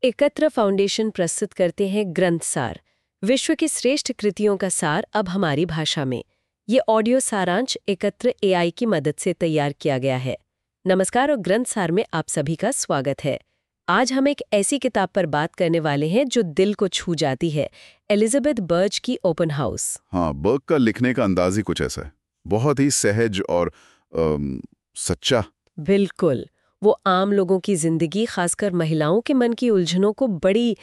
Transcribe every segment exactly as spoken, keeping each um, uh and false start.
एकत्र फाउंडेशन प्रस्तुत करते हैं ग्रंथ सार, विश्व की श्रेष्ठ कृतियों का सार अब हमारी भाषा में। ये ऑडियो सारांश एकत्र एआई की मदद से तैयार किया गया है। नमस्कार और ग्रंथ सार में आप सभी का स्वागत है। आज हम एक ऐसी किताब पर बात करने वाले हैं जो दिल को छू जाती है, एलिजाबेथ बर्च की ओपन हाउस। हाँ, बर्क का लिखने का अंदाज ही कुछ ऐसा है, बहुत ही सहज और अम, सच्चा। बिल्कुल, वो आम लोगों की जिंदगी, खासकर महिलाओं के मन की उलझनों को बड़ी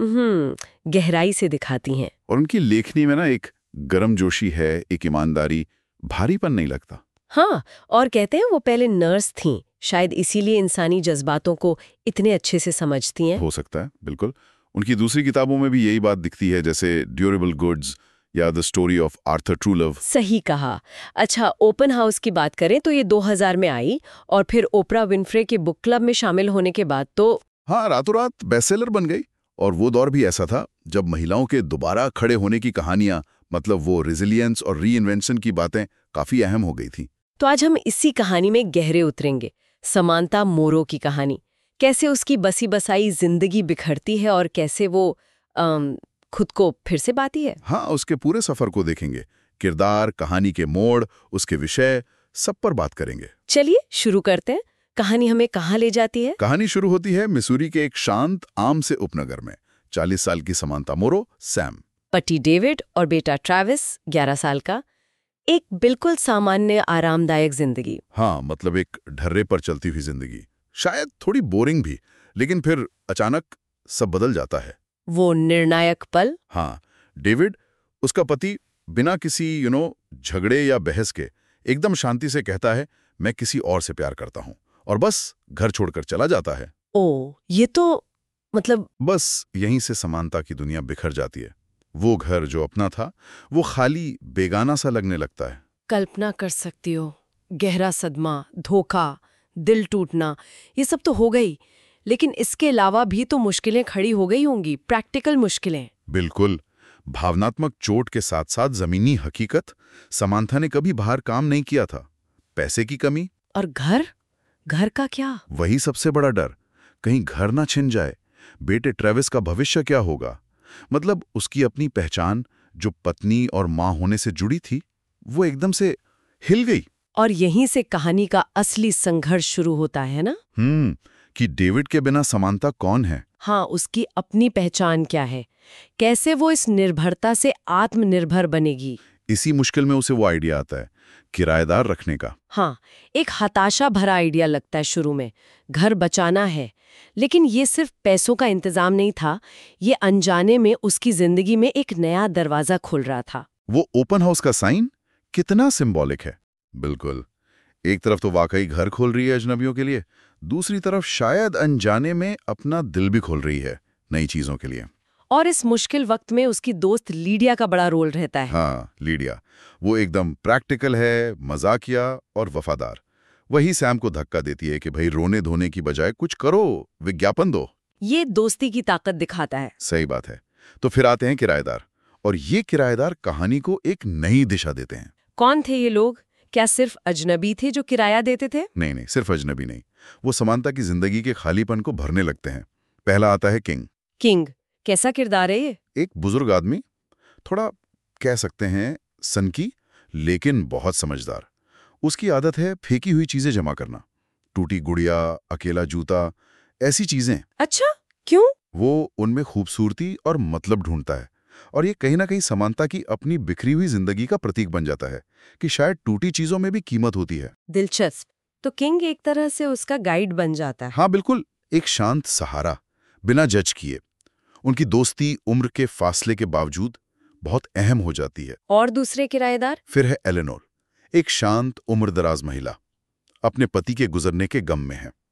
हम्म गहराई से दिखाती हैं। और उनकी लेखनी में ना एक गर्मजोशी है, एक ईमानदारी, भारीपन नहीं लगता। हाँ, और कहते हैं वो पहले नर्स थीं, शायद इसीलिए इंसानी जज्बातों को इतने अच्छे से समझती हैं। हो सकता है, बिल्कुल। उनकी दूसरी किताबों में भी यही बात दिखती है, जैसे ड्यूरेबल गुड्स या the story of Arthur Truluv. सही कहा। अच्छा, ओपन हाउस की बात करें तो ये दो हज़ार में आई और फिर ओपरा विनफ्रे के बुक क्लब में शामिल होने के बाद तो हाँ, रातों रात बेस्टसेलर बन गई। और वो दौर भी ऐसा था जब महिलाओं के दोबारा खड़े होने की कहानियां, मतलब वो रेजिलियंस और रीइन्वेंशन की बातें काफी अहम हो गई थी। तो आज हम इसी कहानी में गहरे उतरेंगे। समांता मोरो की कहानी, कैसे उसकी बसी बसाई जिंदगी बिखरती है और कैसे वो अम, खुद को फिर से पाती है। हाँ, उसके पूरे सफर को देखेंगे, किरदार, कहानी के मोड़, उसके विषय, सब पर बात करेंगे। चलिए शुरू करते हैं। कहानी हमें कहाँ ले जाती है? कहानी शुरू होती है मिसूरी के एक शांत आम से उपनगर में। चालीस साल की समांता मोरो, सैम, पति डेविड और बेटा ट्रैविस, ग्यारह साल का। एक बिल्कुल सामान्य आरामदायक जिंदगी। हाँ, मतलब एक ढर्रे पर चलती हुई जिंदगी, शायद थोड़ी बोरिंग भी, लेकिन फिर अचानक सब बदल जाता है। वो निर्णायक पल। हाँ, डेविड, उसका पति, बिना किसी यू नो झगड़े या बहस के एकदम शांति से कहता है, मैं किसी और से प्यार करता हूं, और बस घर छोड़कर चला जाता है। ओ, ये तो मतलब बस यहीं से समानता की दुनिया बिखर जाती है। वो घर जो अपना था, वो खाली बेगाना सा लगने लगता है। कल्पना कर सकती हो, गहरा सदमा, धोखा, दिल टूटना, ये सब तो हो गई, लेकिन इसके अलावा भी तो मुश्किलें खड़ी हो गई होंगी, प्रैक्टिकल मुश्किलें। बिल्कुल, भावनात्मक चोट के साथ साथ जमीनी हकीकत। समांथा ने कभी बाहर काम नहीं किया था, पैसे की कमी। और घर घर का क्या? वही सबसे बड़ा डर, कहीं घर ना छिन जाए। बेटे ट्रेविस का भविष्य क्या होगा? मतलब उसकी अपनी पहचान, जो पत्नी और मां होने से जुड़ी थी, वो एकदम से हिल गई। और यहीं से कहानी का असली संघर्ष शुरू होता है ना। हम्म कि डेविड के बिना समानता कौन है? हाँ, उसकी अपनी पहचान क्या है, कैसे वो इस निर्भरता से आत्मनिर्भर बनेगी। इसी मुश्किल में उसे वो आइडिया आता है, किराएदार रखने का। हाँ, एक हताशा भरा आइडिया लगता है शुरू में, घर बचाना है। लेकिन ये सिर्फ पैसों का इंतजाम नहीं था, ये अनजाने में उसकी जिंदगी में एक नया दरवाजा खुल रहा था। वो ओपन हाउस का साइन कितना सिंबॉलिक है। बिल्कुल, एक तरफ तो वाकई घर खोल रही है अजनबियों के लिए, दूसरी तरफ शायद अनजाने में अपना दिल भी खोल रही है नई चीजों के लिए। और इस मुश्किल वक्त में उसकी दोस्त लीडिया का बड़ा रोल रहता है। हाँ, लीडिया, वो एकदम प्रैक्टिकल है, मजाकिया और वफादार। वही सैम को धक्का देती है कि भाई रोने धोने की बजाय कुछ करो, विज्ञापन दो। ये दोस्ती की ताकत दिखाता है। सही बात है। तो फिर आते हैं किराएदार, और ये किराएदार कहानी को एक नई दिशा देते हैं। कौन थे ये लोग? क्या सिर्फ अजनबी थे जो किराया देते थे? नहीं नहीं, सिर्फ अजनबी नहीं, वो समानता की जिंदगी के खालीपन को भरने लगते हैं। पहला आता है किंग। किंग कैसा किरदार है ये? एक बुजुर्ग आदमी, थोड़ा कह सकते हैं सनकी, लेकिन बहुत समझदार। उसकी आदत है फेंकी हुई चीजें जमा करना, टूटी गुड़िया, अकेला जूता, ऐसी चीजें। अच्छा, क्यों? वो उनमें खूबसूरती और मतलब ढूंढता है, और ये कहीं ना कहीं समानता की अपनी बिखरी हुई जिंदगी का प्रतीक बन जाता है कि शायद टूटी चीजों में भी कीमत होती है। दिलचस्प। तो किंग एक तरह से उसका गाइड बन जाता है। हाँ बिल्कुल, एक शांत सहारा, बिना जज किए। उनकी दोस्ती उम्र के फासले के बावजूद बहुत अहम हो जाती है। और दूसरे किराएदार? फिर है एलेनोर, एक शांत उम्रदराज महिला, अपने पति के गुजरने के गम में है।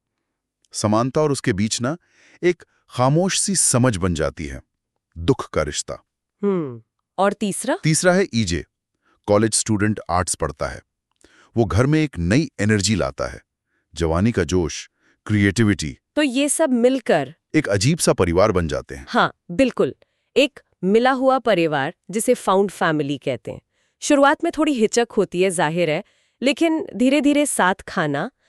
समानता और उसके बीच ना एक खामोश सी समझ बन जाती है, दुख का रिश्ता। हम्म और तीसरा? तीसरा है ईजे, कॉलेज स्टूडेंट, आर्ट्स पढ़ता है। वो घर में एक नई एनर्जी लाता है, जवानी का जोश, क्रिएटिविटी। तो ये सब मिलकर एक अजीब सा परिवार बन जाते हैं। हाँ बिल्कुल, एक मिला हुआ परिवार जिसे फाउंड फैमिली कहते हैं। शुरुआत में थोड़ी हिचक होती है, जाहिर है, लेकिन धीरे धीरे साथ खाना,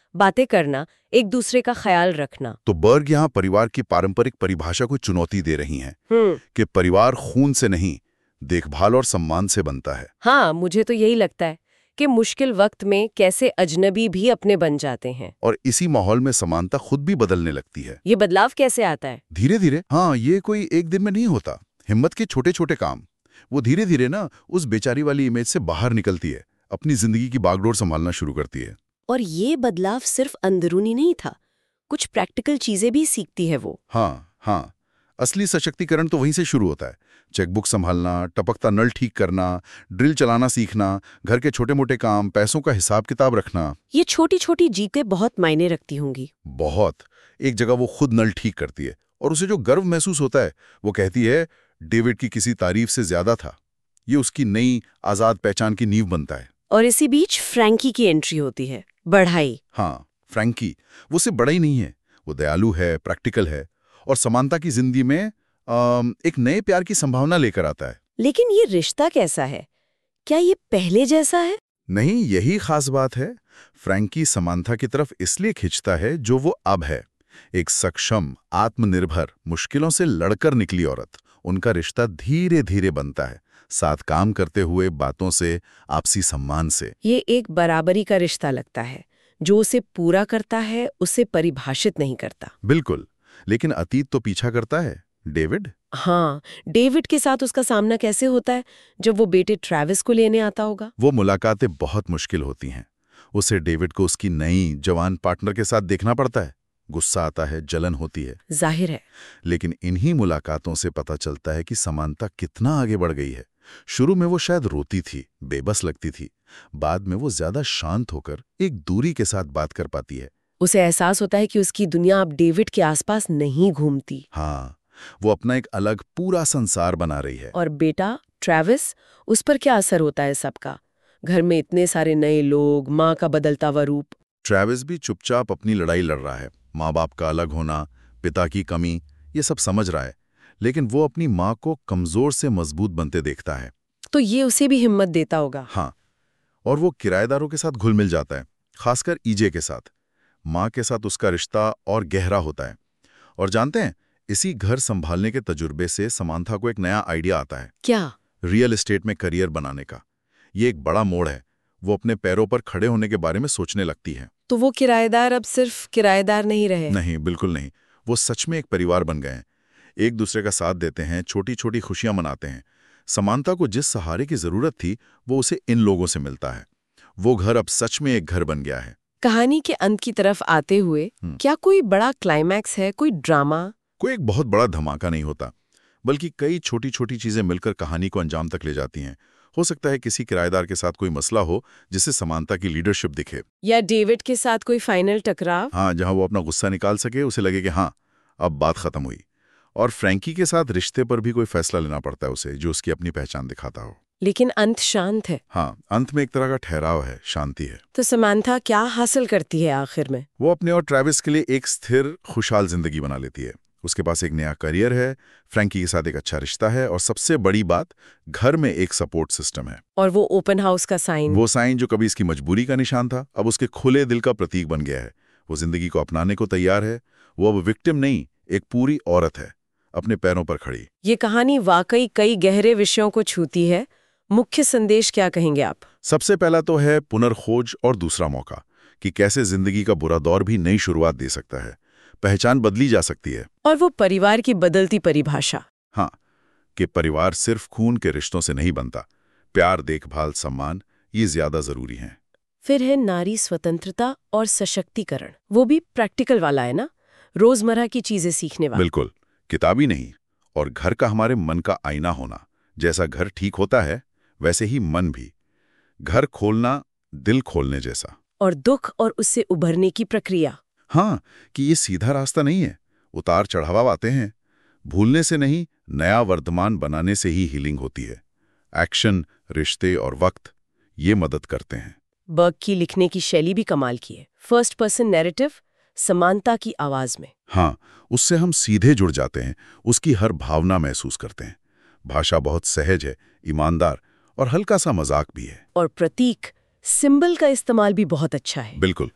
बातें करना, एक दूसरे का ख्याल रखना। तो बर्ग यहाँ परिवार की पारंपरिक परिभाषा को चुनौती दे रही हैं हम्म कि परिवार खून से नहीं, देखभाल और सम्मान से बनता है। हाँ, मुझे तो यही लगता है कि मुश्किल वक्त में कैसे अजनबी भी अपने बन जाते हैं। और इसी माहौल में समानता खुद भी बदलने लगती है। ये बदलाव कैसे आता है? धीरे धीरे। हाँ, ये कोई एक दिन में नहीं होता। हिम्मत के छोटे छोटे काम, वो धीरे धीरे ना उस बेचारी वाली इमेज से बाहर निकलती है, अपनी जिंदगी की बागडोर संभालना शुरू करती है। और ये बदलाव सिर्फ अंदरूनी नहीं था, कुछ प्रैक्टिकल चीजें भी सीखती है वो। हाँ हाँ, असली सशक्तिकरण तो वहीं से शुरू होता है। चेकबुक संभालना, टपकता नल ठीक करना, ड्रिल चलाना सीखना, घर के छोटे मोटे काम, पैसों का हिसाब किताब रखना। ये छोटी छोटी जीतें बहुत मायने रखती होंगी। बहुत। एक जगह वो खुद नल ठीक करती है और उसे जो गर्व महसूस होता है, वो कहती है डेविड की किसी तारीफ से ज्यादा था। ये उसकी नई आजाद पहचान की नींव बनता है। और इसी बीच फ्रैंकी की एंट्री होती है, बढ़ाई। हाँ, फ्रैंकी वो सिर्फ बड़ा ही नहीं है, वो दयालु है, प्रैक्टिकल है और समानता की जिंदगी में आम, एक नए प्यार की संभावना लेकर आता है। लेकिन ये रिश्ता कैसा है? क्या ये पहले जैसा है? नहीं, यही खास बात है। फ्रैंकी समानता की तरफ इसलिए खिंचता है जो वो अब है, एक सक्षम, आत्मनिर्भर, मुश्किलों से लड़कर निकली औरत। उनका रिश्ता धीरे धीरे बनता है, साथ काम करते हुए, बातों से, आपसी सम्मान से। ये एक बराबरी का रिश्ता लगता है, जो उसे पूरा करता है, उसे परिभाषित नहीं करता। बिल्कुल, लेकिन अतीत तो पीछा करता है। डेविड? हाँ, डेविड के साथ उसका सामना कैसे होता है जब वो बेटे ट्रैविस को लेने आता होगा? वो मुलाकातें बहुत मुश्किल होती हैं। उसे डेविड को उसकी नई जवान पार्टनर के साथ देखना पड़ता है। गुस्सा आता है, जलन होती है, जाहिर है। लेकिन इन्हीं मुलाकातों से पता चलता है कि समानता कितना आगे बढ़ गई है। शुरू में वो शायद रोती थी, बेबस लगती थी। बाद में वो ज्यादा शांत होकर एक दूरी के साथ बात कर पाती है। उसे एहसास होता है कि उसकी दुनिया अब डेविड के आसपास नहीं घूमती। हाँ, वो अपना एक अलग पूरा संसार बना रही है। और बेटा ट्रैविस, उस पर क्या असर होता है सबका? घर में इतने सारे नए लोग, माँ का बदलता हुआ रूप। ट्रैविस भी चुपचाप अपनी लड़ाई लड़ रहा है। माँ बाप का अलग होना, पिता की कमी, ये सब समझ रहा है, लेकिन वो अपनी माँ को कमजोर से मजबूत बनते देखता है। तो ये उसे भी हिम्मत देता होगा। हाँ, और वो किराएदारों के साथ घुल मिल जाता है, खासकर ईजे के साथ। माँ के साथ उसका रिश्ता और गहरा होता है। और जानते हैं, इसी घर संभालने के तजुर्बे से समानता को एक नया आइडिया आता है। क्या? रियल एस्टेट में करियर बनाने का। ये एक बड़ा मोड़ है। वो अपने पैरों पर खड़े होने के बारे में सोचने लगती है। तो वो किराएदार अब सिर्फ किराएदार नहीं रहे? नहीं, बिल्कुल नहीं। वो सच में एक परिवार बन गए हैं। एक दूसरे का साथ देते हैं, छोटी छोटी खुशियां मनाते हैं। समानता को जिस सहारे की जरूरत थी, वो उसे इन लोगों से मिलता है। वो घर अब सच में एक घर बन गया है। कहानी के अंत की तरफ आते हुए क्या कोई बड़ा क्लाइमैक्स है, कोई ड्रामा? कोई एक बहुत बड़ा धमाका नहीं होता, बल्कि कई छोटी छोटी चीजें मिलकर कहानी को अंजाम तक ले जाती हैं। हो सकता है किसी किराएदार के साथ कोई मसला हो जिससे समानता की लीडरशिप दिखे, या डेविड के साथ कोई फाइनल टकराव। हाँ, जहां वो अपना गुस्सा निकाल सके, उसे लगे कि हाँ, अब बात खत्म हुई। और फ्रैंकी के साथ रिश्ते पर भी कोई फैसला लेना पड़ता है उसे, जो उसकी अपनी पहचान दिखाता हो। लेकिन अंत शांत है। हाँ, अंत में एक तरह का ठहराव है, शांति है। तो समानता क्या हासिल करती है आखिर में? वो अपने और ट्रैविस के लिए एक स्थिर, खुशहाल जिंदगी बना लेती है। उसके पास एक नया करियर है, फ्रैंकी के साथ एक अच्छा रिश्ता है, और सबसे बड़ी बात, घर में एक सपोर्ट सिस्टम है। और वो ओपन हाउस का साइन, वो साइन जो कभी इसकी मजबूरी का निशान था, अब उसके खुले दिल का प्रतीक बन गया है। वो जिंदगी को अपनाने को तैयार है। वो अब विक्टिम नहीं, एक पूरी औरत है, अपने पैरों पर खड़ी। ये कहानी वाकई कई गहरे विषयों को छूती है। मुख्य संदेश क्या कहेंगे आप? सबसे पहला तो है पुनर्खोज और दूसरा मौका, कि कैसे जिंदगी का बुरा दौर भी नई शुरुआत दे सकता है। पहचान बदली जा सकती है। और वो परिवार की बदलती परिभाषा। हाँ, कि परिवार सिर्फ खून के रिश्तों से नहीं बनता। प्यार, देखभाल, सम्मान, ये ज्यादा जरूरी हैं। फिर है नारी स्वतंत्रता और सशक्तिकरण। वो भी प्रैक्टिकल वाला है ना, रोजमर्रा की चीजें सीखने वाला। बिल्कुल, किताबी नहीं। और घर का हमारे मन का आईना होना। जैसा घर ठीक होता है, वैसे ही मन भी। घर खोलना, दिल खोलने जैसा। और दुख और उससे उभरने की प्रक्रिया। हाँ, कि ये सीधा रास्ता नहीं है, उतार चढ़ाव आते हैं। भूलने से नहीं, नया वर्तमान बनाने से ही हीलिंग होती है। एक्शन, रिश्ते और वक्त, ये मदद करते हैं। बर्ग की लिखने की शैली भी कमाल की है। फर्स्ट पर्सन नैरेटिव, समानता की आवाज में। हाँ, उससे हम सीधे जुड़ जाते हैं, उसकी हर भावना महसूस करते हैं। भाषा बहुत सहज है, ईमानदार और हल्का सा मजाक भी है। और प्रतीक, सिंबल का इस्तेमाल भी बहुत अच्छा है। बिल्कुल,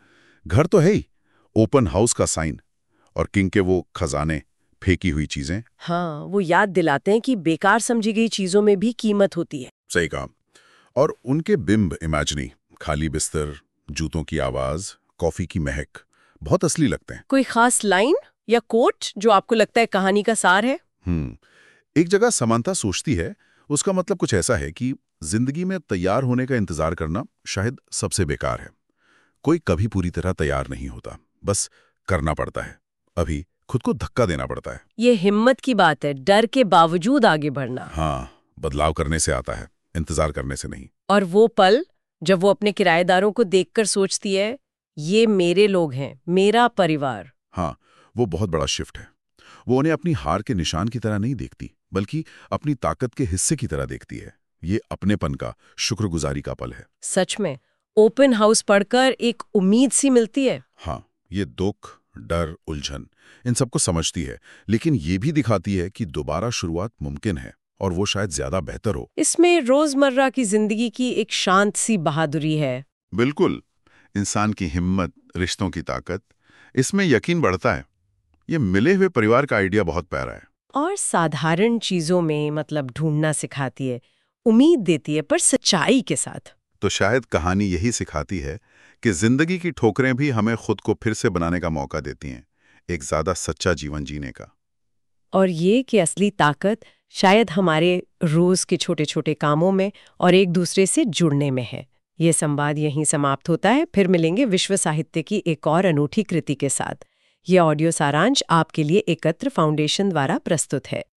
घर तो है ही, ओपन हाउस का साइन और किंग के वो खजाने, फेंकी हुई चीजें। हाँ, वो याद दिलाते हैं कि बेकार समझी गई चीजों में भी कीमत होती है। सही कहा। और उनके बिंब इमेजिनी, खाली बिस्तर, जूतों की आवाज, कॉफी की महक, बहुत असली लगते हैं। कोई खास लाइन या कोट जो आपको लगता है कहानी का सार है? हम्म एक जगह समानता सोचती है, उसका मतलब कुछ ऐसा है कि जिंदगी में तैयार होने का इंतजार करना शायद सबसे बेकार है। कोई कभी पूरी तरह तैयार नहीं होता, बस करना पड़ता है। अभी खुद को धक्का देना पड़ता है। ये हिम्मत की बात है, डर के बावजूद आगे बढ़ना। हाँ, बदलाव करने से आता है, इंतजार करने से नहीं। और वो पल जब वो अपने किराएदारों को देखकर सोचती है, ये मेरे लोग हैं, मेरा परिवार। हाँ, वो बहुत बड़ा शिफ्ट है। वो उन्हें अपनी हार के निशान की तरह नहीं देखती, बल्कि अपनी ताकत के हिस्से की तरह देखती है। ये अपनेपन का, शुक्रगुजारी का पल है। सच में ओपन हाउस पढ़कर एक उम्मीद सी मिलती है। हाँ, ये दुख, डर, उलझन, इन सबको समझती है, लेकिन ये भी दिखाती है कि दोबारा शुरुआत मुमकिन है और वो शायद ज्यादा बेहतर हो। इसमें रोजमर्रा की जिंदगी की एक शांत सी बहादुरी है। बिल्कुल, इंसान की हिम्मत, रिश्तों की ताकत, इसमें यकीन बढ़ता है। ये मिले हुए परिवार का आइडिया बहुत प्यारा है। और साधारण चीजों में मतलब ढूंढना सिखाती है, उम्मीद देती है, पर सच्चाई के साथ। तो शायद कहानी यही सिखाती है कि जिंदगी की ठोकरें भी हमें खुद को फिर से बनाने का मौका देती हैं, एक ज्यादा सच्चा जीवन जीने का। और ये कि असली ताकत शायद हमारे रोज के छोटे छोटे कामों में और एक दूसरे से जुड़ने में है। ये संवाद यहीं समाप्त होता है। फिर मिलेंगे विश्व साहित्य की एक और अनूठी कृति के साथ। ये ऑडियो सारांश आपके लिए एकत्र फाउंडेशन द्वारा प्रस्तुत है।